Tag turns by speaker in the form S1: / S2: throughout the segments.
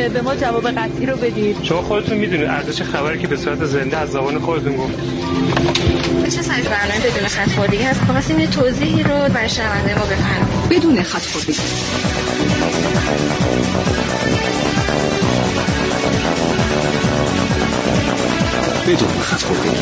S1: به ما جواب قطعی رو بدید، چون خودتون میدونید ارزش خبری که به صورت زنده از زبان خودتون گفت.
S2: چه سایز برنامه بدون خط خوردگی هست؟ خواستیم یه توضیحی رو برای شنونده ما بفرمایید.
S3: بدون خط خوردگی. بدون خط خوردگی.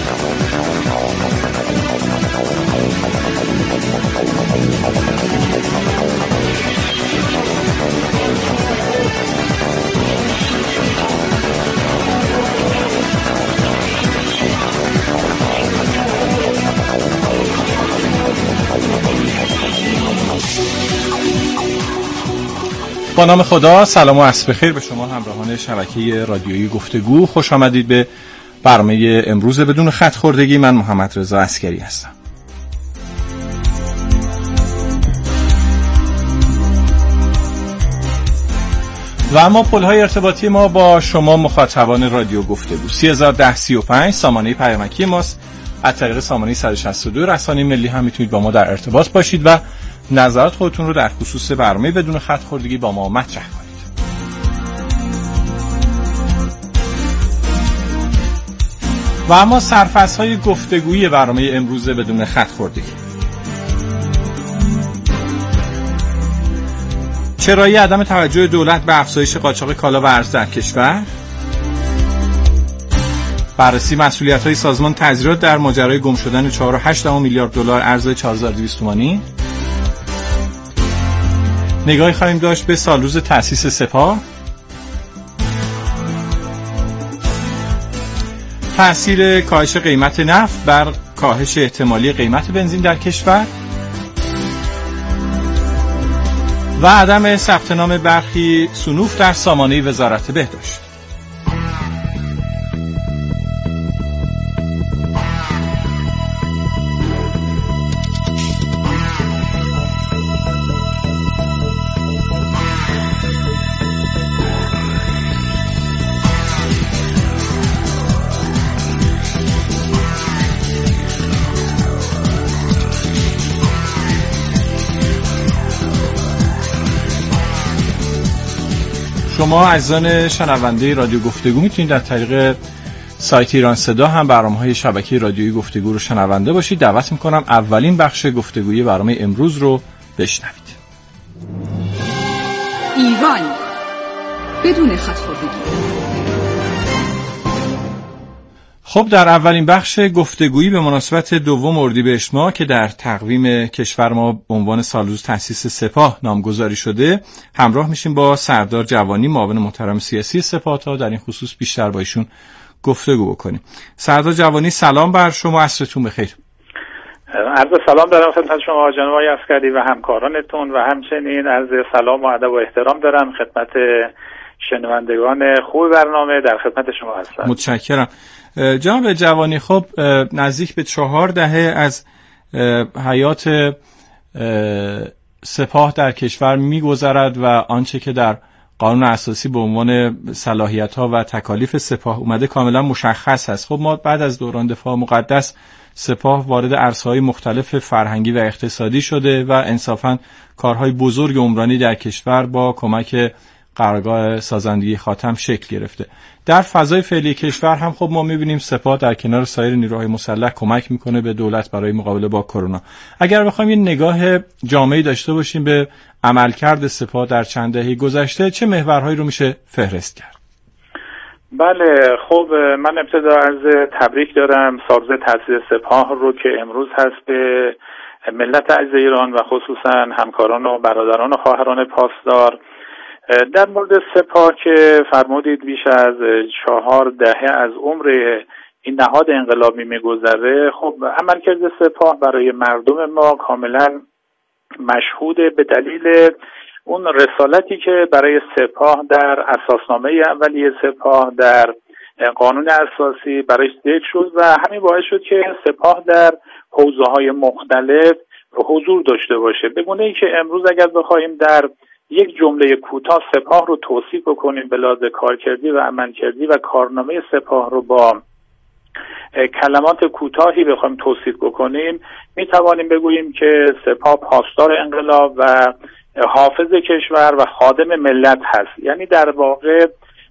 S4: با نام خدا، سلام و عصر بخیر به شما همراهان شبکه رادیویی گفتگو. خوش آمدید به برنامه امروز بدون خط خوردگی. من محمد رضا عسکری هستم. و اما پل‌های ارتباطی ما با شما مخاطبان رادیو گفتگو 301035 سامانه پیامکی ماست. از طریق سامانه 162 رسانه ملی هم میتونید با ما در ارتباط باشید و نظرات خودتون رو در خصوص برنامه بدون خط خوردگی با ما مطرح کنید. و اما سرفصل‌های گفتگویی برنامه امروز بدون خط خوردگی. چرایی عدم توجه دولت به افزایش قاچاق کالا و ارز در کشور، بررسی مسئولیت‌های سازمان تظاهرات در ماجرای گم شدن 4.8 میلیارد دلار ارز 4200 تومانی، نگاهی خواهیم داشت به سالروز تأسیس سپاه، تأثیر کاهش قیمت نفت بر کاهش احتمالی قیمت بنزین در کشور و عدم ثبت نام برخی صنوف در سامانه وزارت بهداشت. شما عزیزان شنونده رادیو گفتگو میتونید در طریق سایت ایران صدا هم برنامه‌های شبکه رادیویی گفتگو رو شنونده باشید. دعوت میکنم اولین بخش گفتگوی برنامه امروز رو بشنوید.
S3: ایران بدون خط خوردگی.
S4: خب در اولین بخش گفتگویی به مناسبت دوم اردیبهشت ماه که در تقویم کشور ما به عنوان سالروز تأسیس سپاه نامگذاری شده، همراه میشیم با سردار جوانی، معاون محترم سیاسی سپاه، تا در این خصوص بیشتر با ایشون گفتگو بکنیم. سردار جوانی سلام بر شما، عصرتون بخیر.
S5: عرض سلام دارم خدمت شما جناب آقای عسکری و همکارانتون و همچنین عرض سلام و ادب و احترام دارم خدمت شنوندگان خوب برنامه. در خدمت شما هستم.
S4: متشکرم. جناب جوانی، خب نزدیک به 4 دهه از حیات سپاه در کشور می‌گذرد و آنچه که در قانون اساسی به عنوان صلاحیت‌ها و تکالیف سپاه اومده کاملا مشخص است. خب ما بعد از دوران دفاع مقدس سپاه وارد عرصه‌های مختلف فرهنگی و اقتصادی شده و انصافاً کارهای بزرگ عمرانی در کشور با کمک قرارگاه سازندگی خاتم شکل گرفته. در فضای فعلی کشور هم خب ما می‌بینیم سپاه در کنار سایر نیروهای مسلح کمک میکنه به دولت برای مقابله با کرونا. اگر بخوایم یه نگاه جامعی داشته باشیم به عملکرد سپاه در چند دهه گذشته، چه محورهایی رو میشه فهرست کرد؟
S5: بله، خب من ابتدا عرض تبریک دارم سالروز تأسیس سپاه رو که امروز هست به ملت عزیز ایران و خصوصا همکاران و برادران و خواهران پاسدار. در مورد سپاه که فرمودید بیش از 4 دهه از عمر این نهاد انقلابی میگذره، خب عملکرد سپاه برای مردم ما کاملا مشهوده به دلیل اون رسالتی که برای سپاه در اساسنامه اولیه سپاه در قانون اساسی برای ذکر شد و همین باعث شد که سپاه در حوزه‌های مختلف حضور داشته باشه. به گونه‌ای که امروز اگر بخوایم در یک جمله کوتاه سپاه رو توصیف بکنیم به لحاظ کارکردی و عملکردی و کارنامه سپاه رو با کلمات کوتاهی بخوایم توصیف بکنیم، می توانیم بگوییم که سپاه پاسدار انقلاب و حافظ کشور و خادم ملت هست. یعنی در واقع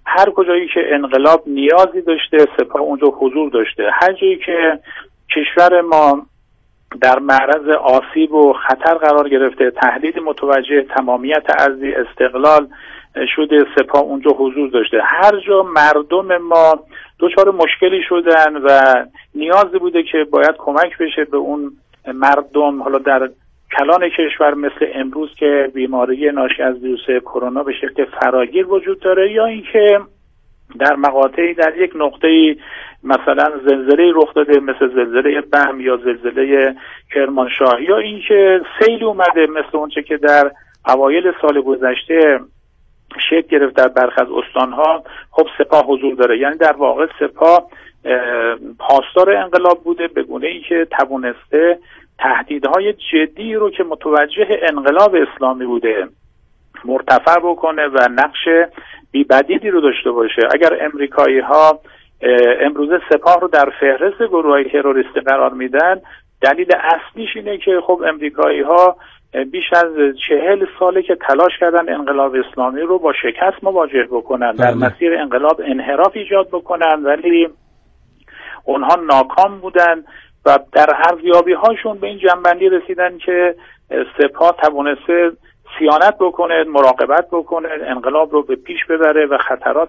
S5: هر کجایی که انقلاب نیازی داشته سپاه اونجا حضور داشته. هر جایی که کشور ما در معرض آسیب و خطر قرار گرفته، تهدید متوجه تمامیت ارضی استقلال شده، سپاه اونجا حضور داشته. هر جا مردم ما دچار مشکلی شدن و نیازی بوده که باید کمک بشه به اون مردم، حالا در کلان کشور مثل امروز که بیماری ناشی از ویروس کرونا به شکل فراگیر وجود داره، یا اینکه در مقاطعی در یک نقطه‌ای مثلا زلزله رخ داده مثل زلزله بهم یا زلزله کرمانشاه، یا اینکه سیل اومده مثل اونچه که در اوایل سال گذشته شکل گرفت در برخی از استانها، خب سپاه حضور داره. یعنی در واقع سپاه پاسدار انقلاب بوده به گونه‌ای که توانسته تهدیدهای جدی رو که متوجه انقلاب اسلامی بوده مرتفع بکنه و نقش بی‌بدیلی رو داشته باشه. اگر امریکایی‌ها امروزه سپاه رو در فهرست گروه‌های تروریستی قرار میدن، دلیل اصلیش اینه که خب امریکایی‌ها بیش از 40 ساله که تلاش کردن انقلاب اسلامی رو با شکست مواجه بکنن، در مسیر انقلاب انحراف ایجاد بکنن، ولی اونها ناکام بودن و در ارزیابی‌هاشون به این جنبندی رسیدن که سپاه توانسته صیانت بکنه، مراقبت بکنه، انقلاب رو به پیش ببره و خطرات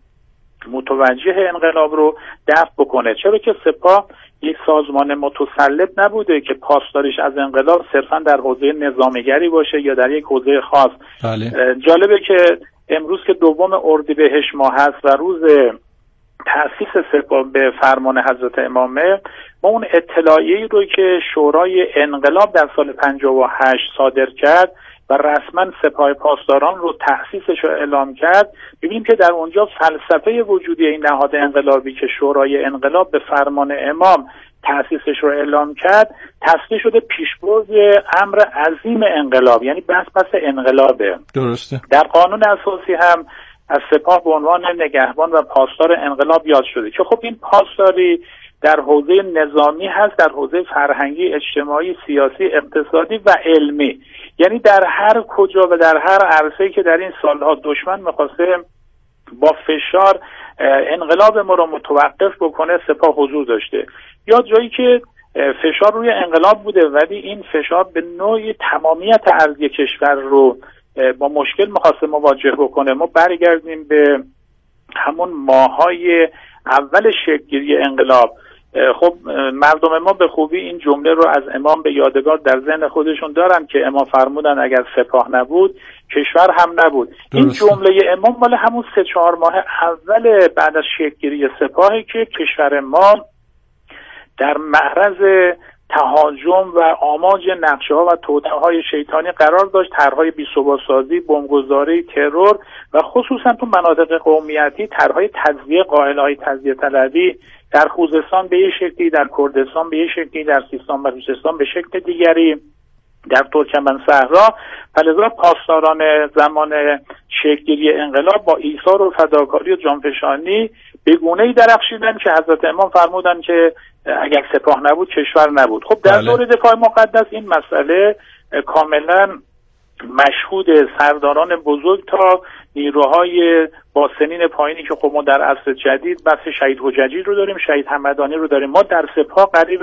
S5: متوجه انقلاب رو دفع بکنه. چرا که سپاه یک سازمان متسلط نبوده که پاسداریش از انقلاب صرفا در حوزه نظامیگری باشه یا در یک حوزه خاص.
S4: بله.
S5: جالبه که امروز که 2 اردیبهشت ماه هست و روز تأسیس سپاه به فرمان حضرت امامه، ما اون اطلاعیه‌ای رو که شورای انقلاب در سال 58 صادر کرد و رسما سپاه پاسداران رو تأسیسش رو اعلام کرد، ببینیم که در اونجا فلسفه وجودی این نهاد انقلابی که شورای انقلاب به فرمان امام تأسیسش رو اعلام کرد، تصریح شده پیشبرد امر عظیم انقلاب، یعنی بس انقلابه.
S4: درسته.
S5: در قانون اساسی هم از سپاه به عنوان نگهبان و پاسدار انقلاب یاد شده که خب این پاسداری در حوزه نظامی هست، در حوزه فرهنگی، اجتماعی، سیاسی، اقتصادی و علمی. یعنی در هر کجا و در هر عرصه‌ای که در این سالها دشمن می‌خواسته با فشار انقلاب ما رو متوقف بکنه، سپاه حضور داشته. یا جایی که فشار روی انقلاب بوده ولی این فشار به نوعی تمامیت ارضی کشور رو با مشکل می‌خواسته مواجه بکنه، ما برگردیم به همون ماه‌های اول شکل‌گیری انقلاب. خب مردم ما به خوبی این جمله رو از امام به یادگار در ذهن خودشون دارن که امام فرمودن اگر سپاه نبود کشور هم نبود. این جمله امام مال همون 3-4 ماه اول بعد از شکل‌گیری سپاهی که کشور ما در معرض تهاجم و آماج نقشه‌ها و توطئه‌های شیطانی قرار داشت، طرح‌های بی‌ثبات‌سازی، بمبگذاری، ترور و خصوصا تو مناطق قومیتی طرح‌های تجزیه، قائل‌های تجزیه طلبی در خوزستان به یک شکلی، در کردستان به یک شکلی، در سیستان و بلوچستان به شکل دیگری، در ترکمن صحرا. فلذا پاسداران زمان شکل‌گیری انقلاب با ایثار و فداکاری و جانفشانی به گونه‌ای درخشیدن که حضرت امام فرمودن که اگر سپاه نبود کشور نبود. خب در دور دفاع مقدس این مسئله کاملا مشهود، سرداران بزرگ تا نیروهای با سنین پایینی که خب ما در عصر جدید بس شهید حججی رو داریم، شهید همدانی رو داریم. ما در سپاه قریب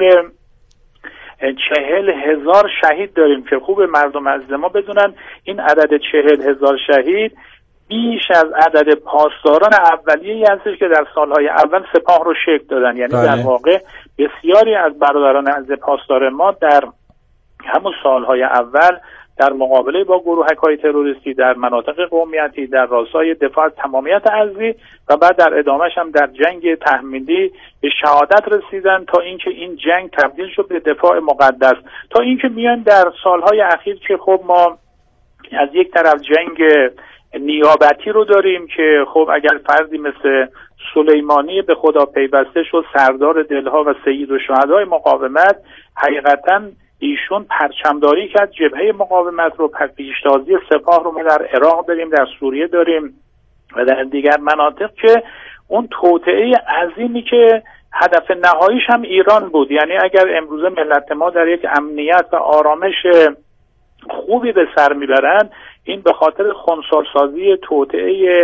S5: 40,000 شهید داریم که خوب مردم از ما بدونن این عدد 40,000 شهید بیش از عدد پاسداران اولیه‌ای هستش که در سالهای اول سپاه رو شکل دادن. یعنی در واقع بسیاری از برادران از پاسدار ما در همون سالهای اول در مقابله با گروهک‌های تروریستی در مناطق قومیتی در راستای دفاع از تمامیت ارضی و بعد در ادامهش هم در جنگ تحمیلی به شهادت رسیدن، تا اینکه این جنگ تبدیل شد به دفاع مقدس، تا اینکه میان در سالهای اخیر که خب ما از یک طرف جنگ نیابتی رو داریم که خب اگر فردی مثل سلیمانی به خدا پیوسته شد، سردار دلها و سید و شهدای مقاومت، حقیقتاً ایشون پرچمداری کرد جبهه مقاومت رو، پیشتازی سپاه رو ما در عراق داریم، در سوریه داریم و در دیگر مناطق که اون توطئه عظیمی که هدف نهاییش هم ایران بود. یعنی اگر امروزه ملت ما در یک امنیت و آرامش خوبی به سر میبرن، این به خاطر خنثی‌سازی توطئه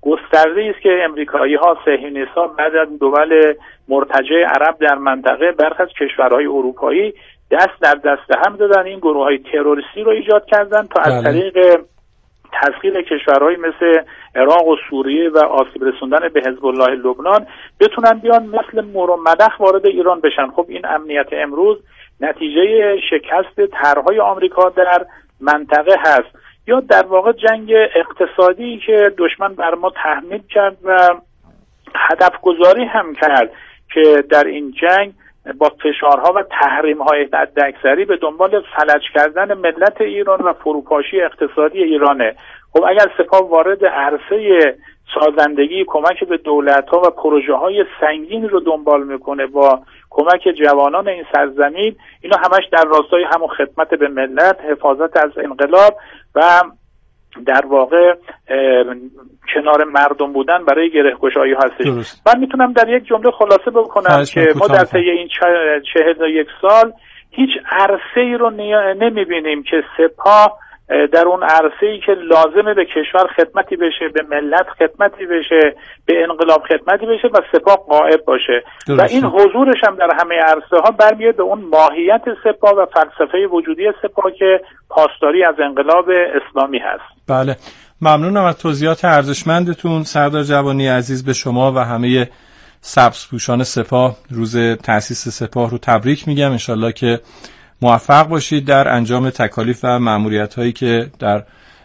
S5: گسترده است که امریکایی‌ها صهیونیست‌ها بعد از دول مرتجع عرب در منطقه برخی از کشورهای اروپایی دست در دست هم دادن، این گروه‌های تروریستی رو ایجاد کردن تا از طریق تسخیر کشورهای مثل عراق و سوریه و آسیب رسوندن به حزب الله لبنان بتونن بیان مثل مور و مدخ وارد ایران بشن. خب این امنیت امروز نتیجه شکست طرح‌های آمریکا در منطقه هست، یا در واقع جنگ اقتصادی که دشمن بر ما تحمیل کرد و هدف گذاری هم کرد که در این جنگ با فشارها و تحریم‌های حداکثری به دنبال فلج کردن ملت ایران و فروپاشی اقتصادی ایرانه. خب اگر سپاه وارد عرصه سازندگی کمک به دولت‌ها و پروژه‌های سنگین رو دنبال میکنه با کمک جوانان این سرزمین، اینا همش در راستای همون خدمت به ملت، حفاظت از انقلاب و در واقع کنار مردم بودن برای گره‌گشایی هستش. من میتونم در یک جمله خلاصه بکنم که ما در طی این 41 سال هیچ عرصه‌ای رو نمیبینیم که سپاه در اون عرصه‌ای که لازمه به کشور خدمتی بشه، به ملت خدمتی بشه، به انقلاب خدمتی بشه و سپاه غائب باشه. و این حضورش هم در همه عرصه‌ها برمیاد به اون ماهیت سپاه و فلسفه وجودی سپاه که پاسداری از انقلاب اسلامی هست.
S4: بله، ممنونم از توضیحات ارزشمندتون سردار جوانی عزیز. به شما و همه سبزپوشان سپاه روز تأسیس سپاه رو تبریک میگم. انشالله که موفق باشید در انجام تکالیف و مأموریت‌هایی که در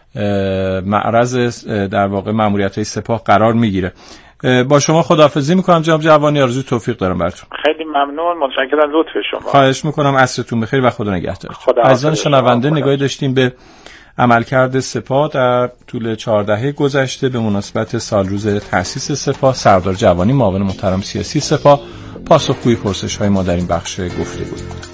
S4: معرض در واقع مأموریت‌های سپاه قرار میگیره. با شما خداحافظی میکنم جناب جوانی، آرزوی توفیق دارم براتون.
S5: خیلی ممنون، متشکرم از لطف شما.
S4: خواهش میکنم، عصرتون بخیر و خدا نگهدارتون. عزیزان شنونده، نگاهی داشتیم به عملکرد سپاه در طول 4 دهه گذشته به مناسبت سالروز تأسیس سپاه. سردار جوانی، معاون محترم سیاسی سپاه، پاسخگوی پرسش‌های ما در این بخش گفتگو بود.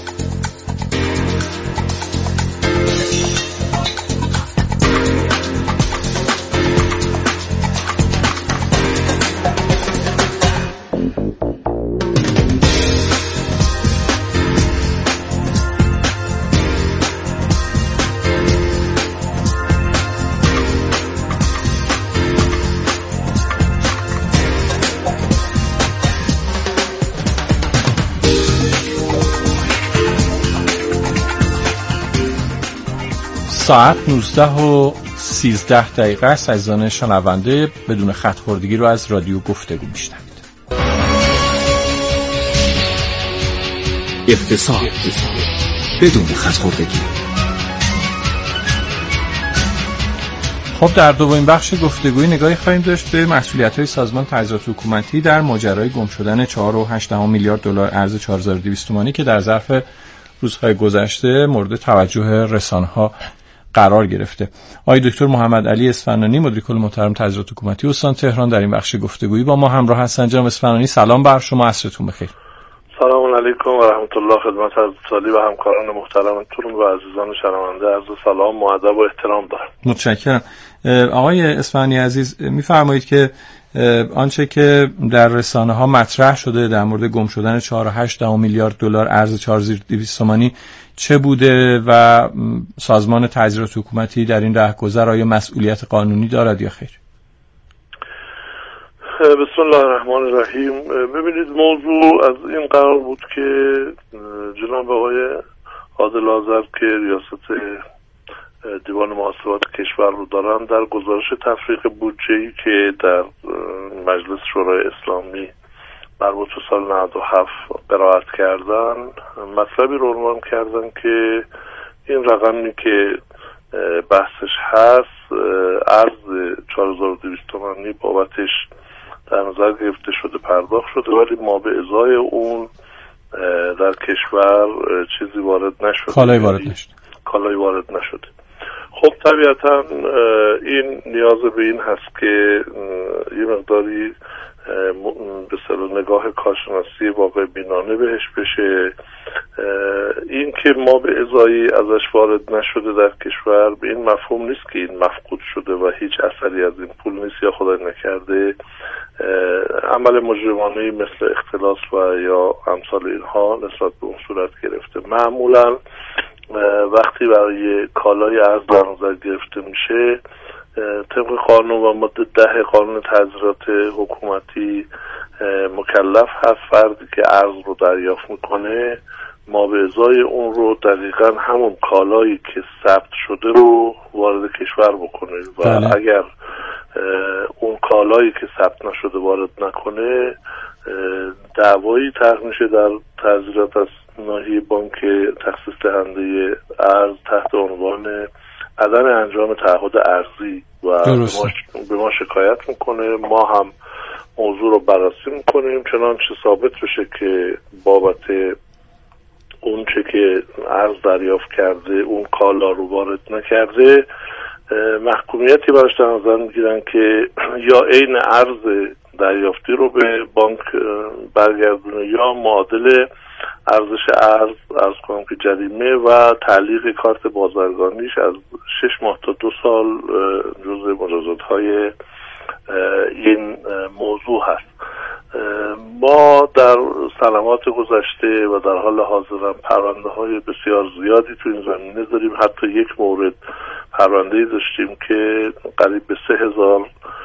S4: ساعت 19:13 است. عزیزان شنونده، بدون خط خوردگی رو از رادیو گفتگو میشنوید.
S3: اقتصاد بدون خط خوردگی.
S4: خب در دومین بخش گفتگوی نگاهی خواهیم داشت به مسئولیت‌های سازمان تجهیزات حکومتی در ماجرای گم شدن 4.8 میلیارد دلار ارز 4200 تومانی که در ظرف روزهای گذشته مورد توجه رسانه‌ها قرار گرفته. آقای دکتر محمد علی اصفهانی، مدیر کل محترم تجهیزات حکومتی استان تهران، در این بخش گفتگویی با ما همراه هستند. جناب اصفهانی، سلام بر شما، عصرتون بخیر.
S6: سلام علیکم و رحمت الله. خدمت از سالی و همکاران محترمتون و عزیزان شنونده عرض سلام و ادب و احترام دارم.
S4: متشکرم. آقای اصفهانی عزیز، می‌فرمایید که آنچه که در رسانه‌ها مطرح شده در مورد گم شدن 4.8 میلیارد دلار ارز 4200 تومانی چه بوده و سازمان تجهیزات حکومتی در این رهگذر آیا مسئولیت قانونی دارد یا خیر؟
S6: بسم الله الرحمن الرحیم. ببینید، موضوع از این قرار بود که جناب آقای عادل آذر که ریاست دیوان محاسبات کشور رو دارن در گزارش تفریق بودجه‌ای که در مجلس شورای اسلامی مربوط به سال 97 قرائت کردن مطلبی رو عنوان کردن که این رقمی که بحثش هست ارز 4200 تومانی بابتش در نظر گرفته شده، پرداخت شده، ولی ما به ازای اون در کشور چیزی وارد نشده، کالایی وارد نشده. خب طبیعتا این نیاز به این هست که یه مقداری به اصطلاح نگاه کارشناسی واقع بینانه بهش بشه. این که ما به ازایی ازش وارد نشده در کشور به این مفهوم نیست که این مفقود شده و هیچ اثری از این پول نیست یا خدای نکرده عمل مجرمانه‌ای مثل اختلاس و یا امثال اینها نسبت به اون صورت گرفته. معمولا وقتی برای کالای ارز در نظر گرفته میشه طبق قانون و ماده 10 قانون تعزیرات حکومتی مکلف هست فردی که ارز رو دریافت میکنه ما به ازای اون رو دقیقاً همون کالایی که ثبت شده رو وارد کشور بکنه و اگر اون کالایی که ثبت نشده وارد نکنه دعوایی طرح میشه در تعزیرات از ناحیه بانک تخصیص دهنده ارز تحت عنوان عدم انجام تعهد ارزی و به ما شکایت میکنه. ما هم موضوع رو بررسی میکنیم چنانچه ثابت بشه که بابت اون چه که ارز دریافت کرده اون کالا رو وارد نکرده محکومیتی براش در نظر میگیرن که یا عین ارز دریافتی رو به بانک برگردونه یا معادل ارزش ارز کنم که جریمه و تعلیق کارت بازرگانیش از 6 ماه تا 2 سال جزء مجازات‌های این موضوع هست. ما در سنوات گذشته و در حال حاضر هم پرونده‌های بسیار زیادی تو این زمینه داریم. حتی یک مورد پرونده‌ای داشتیم که قریب به 3000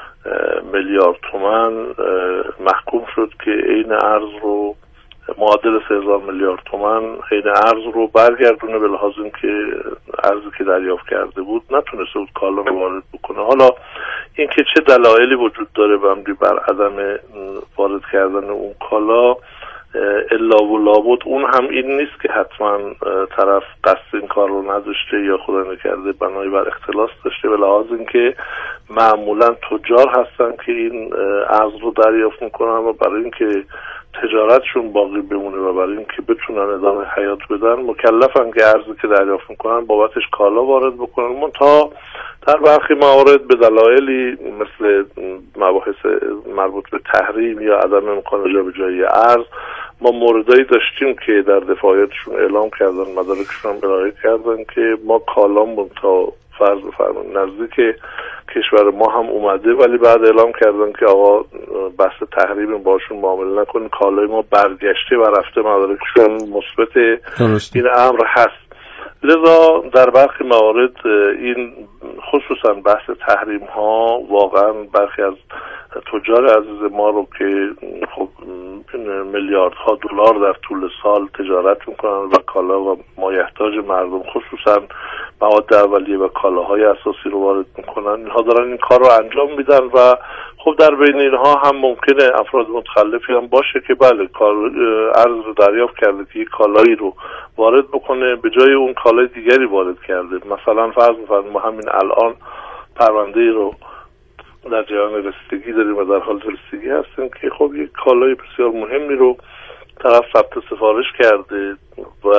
S6: میلیارد تومان محکوم شد که عین ارز رو معادل 3000 میلیارد تومان عین ارز رو برگردونه به لحاظ اینکه ارزی که دریافت کرده بود نتونسته بود کالا رو وارد بکنه. حالا اینکه چه دلایلی وجود داره بمری بر عدم وارد کردن اون کالا الا و لابد اون هم این نیست که حتما طرف قصد این کار رو نداشته یا خدا نکرده بنای بر اختلاس داشته، به لحاظ اینکه معمولا تجار هستن که این ارز رو دریافت میکنن و برای اینکه تجارتشون باقی بمونه و برای اینکه بتونن ادامه حیات بدن مکلفن که ارزی که دریافت میکنن بابتش کالا وارد بکنن. منتها در برخی موارد به دلایلی مثل مباحث مربوط به تحریم یا عدم امکان جابجایی ارز ما موردایی داشتیم که در دفاعیتشون اعلام کردن، مدارکشون ارائه کردن که ما کالامون تا فرض بفرمایید نزدیک کشور ما هم اومده ولی بعد اعلام کردن که آقا بحث تحریم باشون معامله نکنید، کالای ما برگشته و رفته، مدارکشون مثبت این امر هست. لذا در برخی موارد این خصوصا بحث تحریم ها واقعا برخی از تجار عزیز ما رو که خب میلیاردها دلار در طول سال تجارت میکنن و کالا و مایحتاج مردم خصوصا مواد اولیه و کالاهای اساسی رو وارد میکنن، اینها دارن این کار رو انجام میدن و خب در بین اینها هم ممکنه افراد متخلفی هم باشه که بله ارز رو دریافت کرده که یک کالایی رو وارد بکنه به جای اون کالای دیگری وارد کرده. مثلا فرض بفرمایید ما همین الان پرونده‌ای رو در جریان رسیدگی داریم و در حال رسیدگی هستیم که خب یک کالای بسیار مهمی رو طرف ثبت سفارش کرده و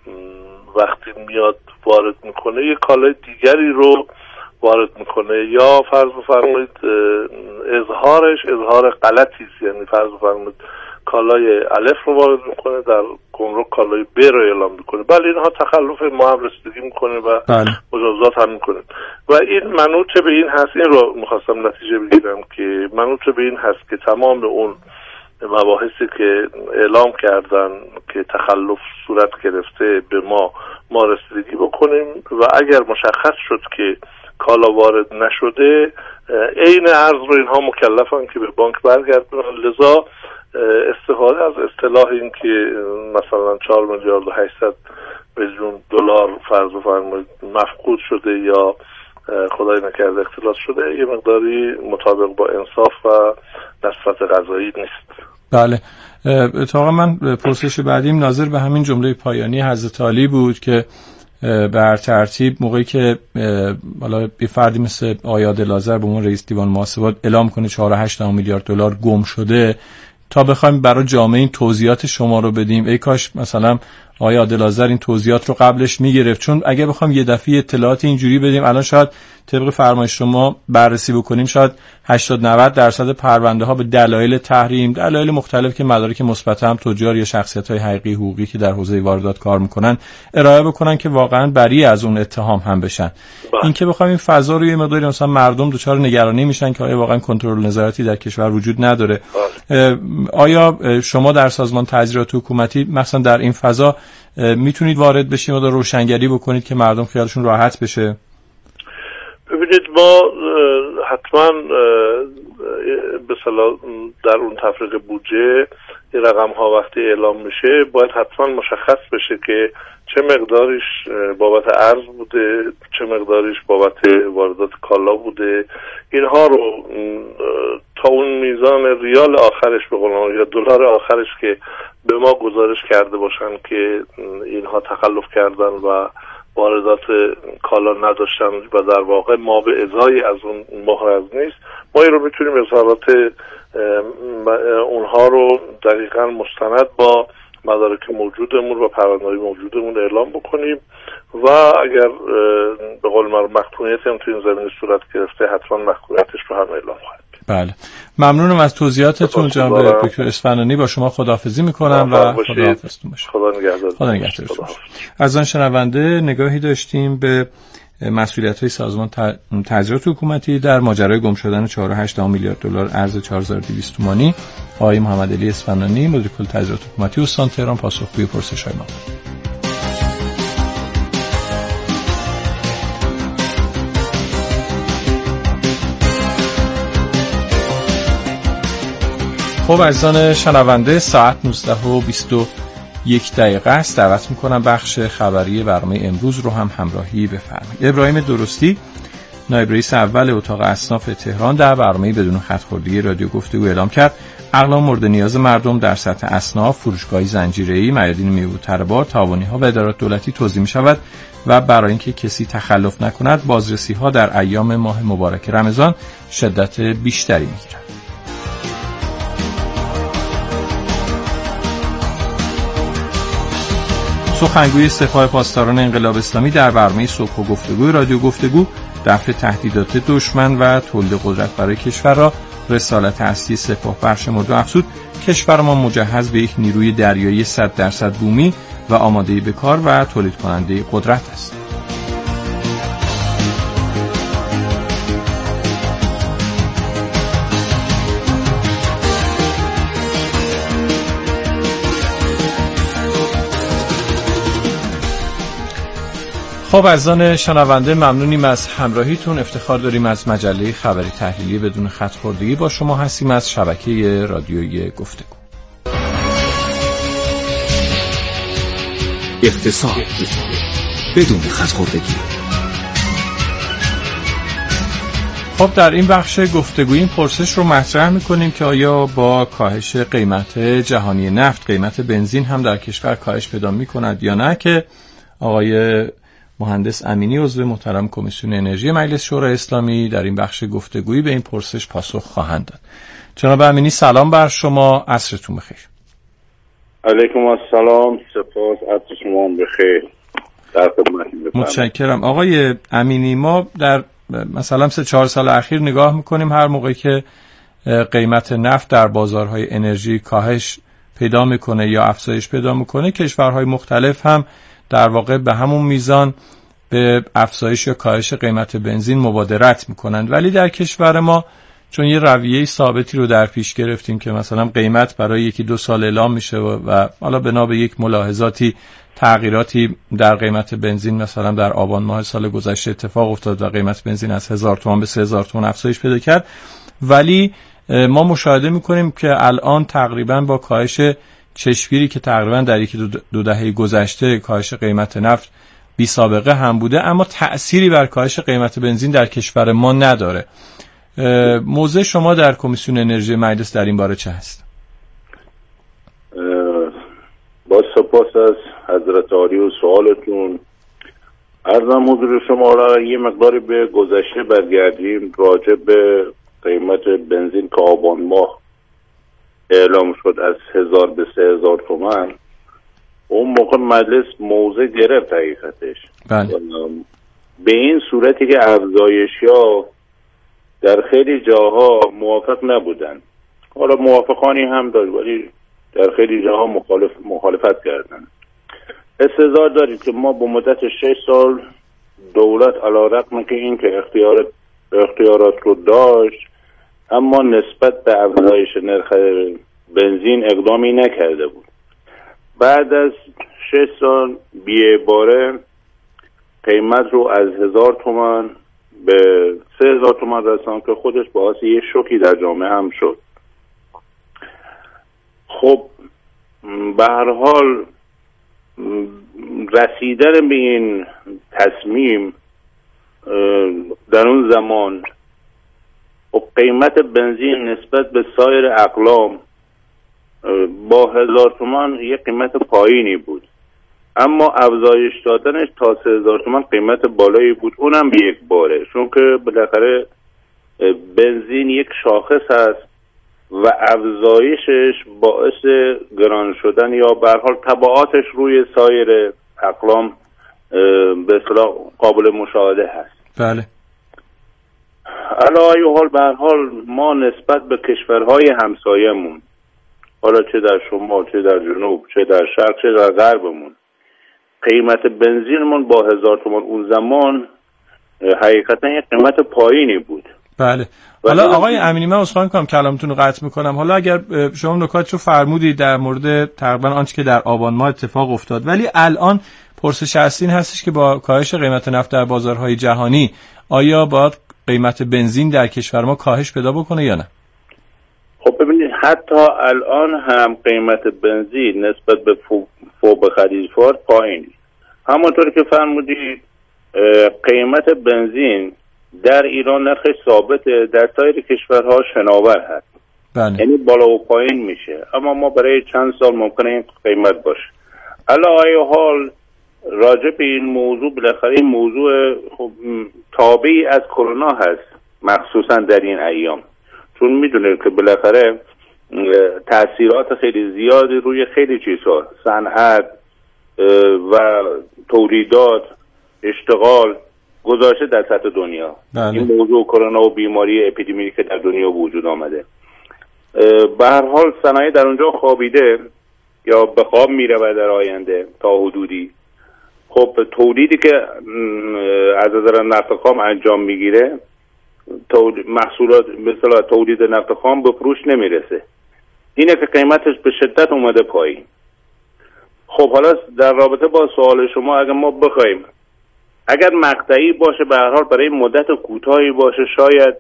S6: وقتی میاد وارد میکنه یک کالای دیگری رو وارد میکنه یا فرض بفرمایید اظهار غلطی است، یعنی فرض بفرمایید کالای الف رو وارد میکنه در گمرک کالای ب رو اعلام میکنه. بله اینها تخلف ما هم رسیدگی میکنه و مجازات هم میکنه و این منوط به این هست، این رو میخواستم نتیجه بگیرم که منوط به این هست که تمام اون مباحثی که اعلام کردن که تخلف صورت گرفته به ما رسیدگی بکنیم و اگر مشخص شد که کالا وارد نشده عین ارز رو اینها مکلفن که به بانک برگردونن. لذا استفاده از اصطلاح این که مثلا 4 میلیارد و 800 میلیون دلار فرض بفرمایید مفقود شده یا خدای نکرده اختلاس شده یه مقداری مطابق با انصاف و نصفت قضایی نیست.
S4: بله، اتفاقا من پرسش بعدیم ناظر به همین جمله پایانی حضرت علی بود که بر ترتیب موقعی که حالا یه فردی مثل آقای عادل آذر به عنوان رئیس دیوان محاسبات اعلام کنه 4.8 میلیارد دلار گم شده، تا بخوایم برای جامعه این توضیحات شما رو بدیم ای کاش مثلا آقای عادل آذر این توضیحات رو قبلش میگرفت، چون اگه بخوام یه دفعه اطلاعات اینجوری بدیم الان شاید طبق فرمایش شما بررسی بکنیم شاید 80-90% پرونده ها به دلایل تحریم، دلایل مختلف که مدارک مثبت هم تجار یا شخصیت های حقیقی حقوقی که در حوزه واردات کار میکنن ارائه بکنن که واقعا بری از اون اتهام هم بشن. این که بخوایم این فضا رو یه مقداری مثلا مردم دچار نگرانی میشن که آیا واقعا کنترل نظارتی در کشور وجود نداره. آیا شما در سازمان تعزیرات حکومتی مثلا در این فضا میتونید وارد بشید و روشنگری بکنید که مردم خیالشون راحت بشه؟
S6: ببینید ببینید ما حتما به اصطلاح در اون تفریق بودجه این رقم ها وقتی اعلام میشه باید حتما مشخص بشه که چه مقداریش بابت ارز بوده، چه مقداریش بابت واردات کالا بوده. اینها رو تا اون میزان ریال آخرش به قول یا دلار آخرش که به ما گزارش کرده باشن که اینها تخلف کردن و واردات کالا نداشتن و در واقع ما به ازای از اون محرز نیست، ما این رو میتونیم اظهارات اونها رو دقیقاً مستند با مدارک موجودمون و پرونده‌های موجودمون اعلام بکنیم و اگر به قول من محکومیت هم تو این زمینه صورت گرفته حتما محکومیتش رو هم اعلام خواهد.
S4: بله، ممنونم از توضیحاتتون جناب دکتر اصفهانی. با شما خداحافظی میکنم و خداحافظتون باشه.
S6: خدا نگهدار.
S4: از آن شنونده نگاهی داشتیم به مسئولیت‌های سازمان تجهیزات حکومتی در ماجرای گم شدن 4.8 میلیارد دلار ارز 4200 تومانی. آقای محمد علی اصفهانی مدیر کل تجهیزات حکومتی استان تهران پاسخگوی پرسش‌های ما. خب عزیزان شنونده، ساعت 19:21 است. دعوت میکنم بخش خبری برنامه امروز رو هم همراهی بفرمایید. ابراهیم درستی نایب رئیس اول اتاق اصناف تهران در برنامه بدون خط‌خوردگی رادیو گفتگو اعلام کرد اقلام مورد نیاز مردم در سطح اصناف، فروشگاه‌های زنجیره‌ای، میادین میوه طلبات، تعاونی‌ها و ادارات دولتی توزیع می‌شود و برای اینکه کسی تخلف نکند بازرسی‌ها در ایام ماه مبارک رمضان شدت بیشتری می‌گیرد. سخنگوی سپاه پاسداران انقلاب اسلامی در برنامه صبح و گفتگوی رادیو گفتگو دفع تهدیدات دشمن و تولید قدرت برای کشور را رسالت اصلی سپاه برشمرد و افزود کشور ما مجهز به یک نیروی دریایی 100% بومی و آماده به کار و تولید کننده قدرت است. خب عزیزان شنونده، ممنونیم از همراهیتون. افتخار داریم از مجله خبری تحلیلی بدون خط‌خوردگی با شما هستیم از شبکه رادیویی گفتگو.
S3: اقتصاد بدون خط‌خوردگی.
S4: خب در این بخش گفتگویی این پرسش رو مطرح می‌کنیم که آیا با کاهش قیمت جهانی نفت قیمت بنزین هم در کشور کاهش پیدا می‌کند یا نه، که آقای مهندس امینی عضو محترم کمیسیون انرژی مجلس شورای اسلامی در این بخش گفتگویی به این پرسش پاسخ خواهند داد. جناب امینی سلام بر شما، عصرتون بخیر.
S7: علیکم السلام، سپاس، عصر شما بخیر. در خدمتتون.
S4: متشکرم. آقای امینی، ما در مثلا 3-4 سال اخیر نگاه میکنیم هر موقعی که قیمت نفت در بازارهای انرژی کاهش پیدا میکنه یا افزایش پیدا میکنه، کشورهای مختلف هم در واقع به همون میزان به افزایش یا کاهش قیمت بنزین مبادرت میکنند. ولی در کشور ما چون یه رویه ثابتی رو در پیش گرفتیم که مثلا قیمت برای 1-2 سال اعلام میشه و حالا بنا به یک ملاحظاتی تغییراتی در قیمت بنزین مثلا در آبان ماه سال گذشته اتفاق افتاد و قیمت بنزین از 1000 تومان به 3000 تومان افزایش پیدا کرد، ولی ما مشاهده میکنیم که الان تقریبا با کاهش چشمگیری که تقریبا در 1-2 دهه گذشته کاهش قیمت نفت بی سابقه هم بوده، اما تأثیری بر کاهش قیمت بنزین در کشور ما نداره. موضع شما در کمیسیون انرژی مجلس در این باره چه هست؟
S7: با سپاس از حضرت عالی و سوالتون. عرضم حضور شما را یه مقداری به گذشته برگردیم راجع به قیمت بنزین که آبان ماه اعلام شد از 1000 به 3000 تومان. اون موقع مجلس موضع گرفت حقیقتش.
S4: بله.
S7: به این صورتی که افزایش‌ها در خیلی جاها موافق نبودن، حالا موافقانی هم داشت ولی در خیلی جاها مخالفت کردن. استظهار دارید که ما به مدت 6 سال دولت علیرغم که این که اختیارات رو داشت اما نسبت به افزایش نرخ بنزین اقدامی نکرده بود. بعد از 6 سال بی‌اعتباره قیمت رو از 1000 تومان به 3000 تومان رسان که خودش باعث یه شوکی در جامعه هم شد. خب به هر حال رسیدن به این تصمیم در اون زمان و قیمت بنزین نسبت به سایر اقلام با 1000 تومان یه قیمت پایینی بود، اما افزایش دادنش تا 3000 تومان قیمت بالایی بود، اونم به یک باره، چون که بالاخره بنزین یک شاخص هست و افزایشش باعث گران شدن یا به هر حال تبعاتش روی سایر اقلام به اصطلاح قابل مشاهده هست.
S4: بله.
S7: علی ای حال به هر حال ما نسبت به کشورهای همسایه‌مون، حالا چه در شمال، چه در جنوب، چه در شرق، چه در غربمون، قیمت بنزینمون با 1000 تومان اون زمان حقیقتا یک قیمت پایینی بود.
S4: بله. حالا آقای امینی، من عذرخواهی می‌کنم کلامتون رو قطع می‌کنم. حالا اگر شما نکات رو فرمودید در مورد تقریبا آنچه که در آبان ماه اتفاق افتاد، ولی الان پرسش اصلی هستش که با کاهش قیمت نفت در بازارهای جهانی آیا باید قیمت بنزین در کشور ما کاهش پیدا بکنه یا نه؟
S7: خب ببینید حتی الان هم قیمت بنزین نسبت به فوق خلیج‌فارس پایینه. همونطور که فرمودید قیمت بنزین در ایران نرخش ثابته، در سایر کشورها شناور هست.
S4: بله.
S7: یعنی بالا و پایین میشه، اما ما برای چند سال ممکنه این قیمت باشه. علی ای حال راجع به این موضوع، بالاخره این موضوع خب تابعی از کرونا هست، مخصوصا در این ایام، چون میدونید که بالاخره تأثیرات خیلی زیادی روی خیلی چیزها، صنعت و تولیدات، اشتغال گذاشته در سطح دنیا.
S4: بله.
S7: این موضوع کرونا و بیماری اپیدمیکی که در دنیا وجود آمده، به هر حال صنایع در اونجا خوابیده یا به خواب میره و در آینده تا حدودی. خب تولیدی که از نظر نفت خام انجام میگیره، محصولات مثلا تولید نفت خام به فروش نمیرسه، اینه که قیمتش به شدت اومده پایین. خب حالا در رابطه با سوال شما، اگر ما بخوایم اگر مقطعی باشه، به هر حال برای مدت کوتاهی باشه، شاید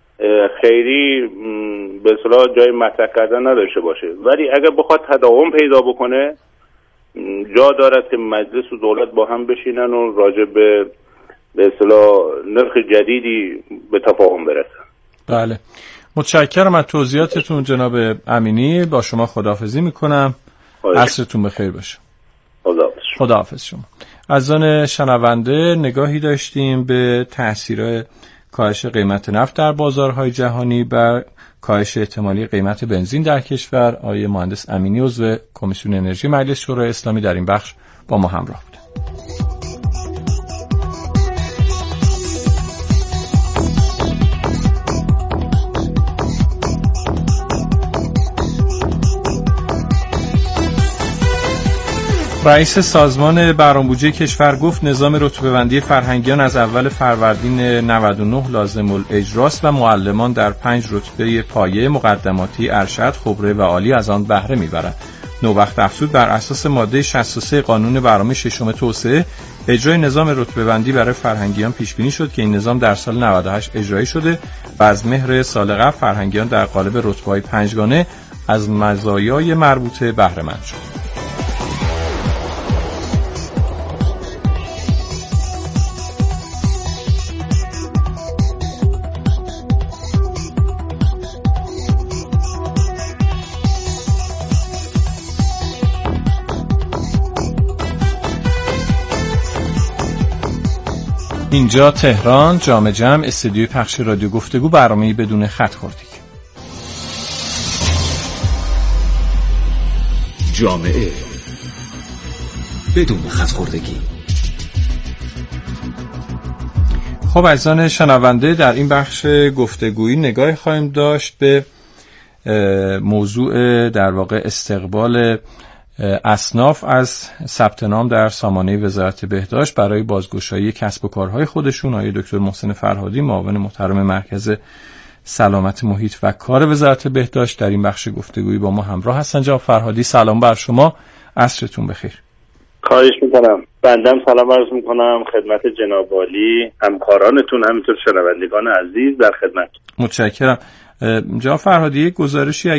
S7: خیلی به اصطلاح جای مطرح کردن نداشته باشه، ولی اگر بخواد تداوم پیدا بکنه جا دارد که مجلس و دولت با هم بشینن و راجع به اصطلاح نرخ جدیدی به تفاهم برسن.
S4: بله، متشکرم از توضیحاتتون جناب امینی. با شما خداحافظی میکنم. عصرتون بخیر باشه. خداحافظ شما. از آن شنونده نگاهی داشتیم به تأثیر کاهش قیمت نفت در بازارهای جهانی بر کاهش احتمالی قیمت بنزین در کشور. آقای مهندس امینی عضو کمیسیون انرژی مجلس شورای اسلامی در این بخش با ما همراه بود. رئیس سازمان برنامه‌بودجه کشور گفت نظام رتبه‌بندی فرهنگیان از اول فروردین 99 لازم الاجراست و معلمان در 5 رتبه پایه مقدماتی، ارشد، خبره و عالی از آن بهره می‌برند. نوبخت افزود بر اساس ماده 63 قانون برنامه ششم توسعه اجرای نظام رتبه‌بندی برای فرهنگیان پیش بینی شد که این نظام در سال 98 اجرایی شده و از مهر سال قبل فرهنگیان در قالب رتبه‌های 5 گانه از مزایای مربوطه بهره مند شد. اینجا تهران، جام جم، استودیوی پخش رادیو گفتگو، برنامه‌ای بدون خط خوردگی.
S3: جامعه بدون خط خوردگی.
S4: خب عزیزان شنونده، در این بخش گفتگویی نگاهی خواهیم داشت به موضوع در واقع استقبال اصناف از ثبت نام در سامانه وزارت بهداشت برای بازگشایی کسب و کارهای خودشون. آقای دکتر محسن فرهادی، معاون محترم مرکز سلامت محیط و کار وزارت بهداشت، در این بخش گفتگویی با ما همراه هستند. جناب فرهادی، سلام بر شما، عصرتون بخیر.
S7: خواهش میکنم. بندم سلام عرض میکنم خدمت جناب عالی، همکارانتون، همینطور شنوندگان عزیز در خدمت.
S4: متشکرم. جناب فرهادی، یک گزارشی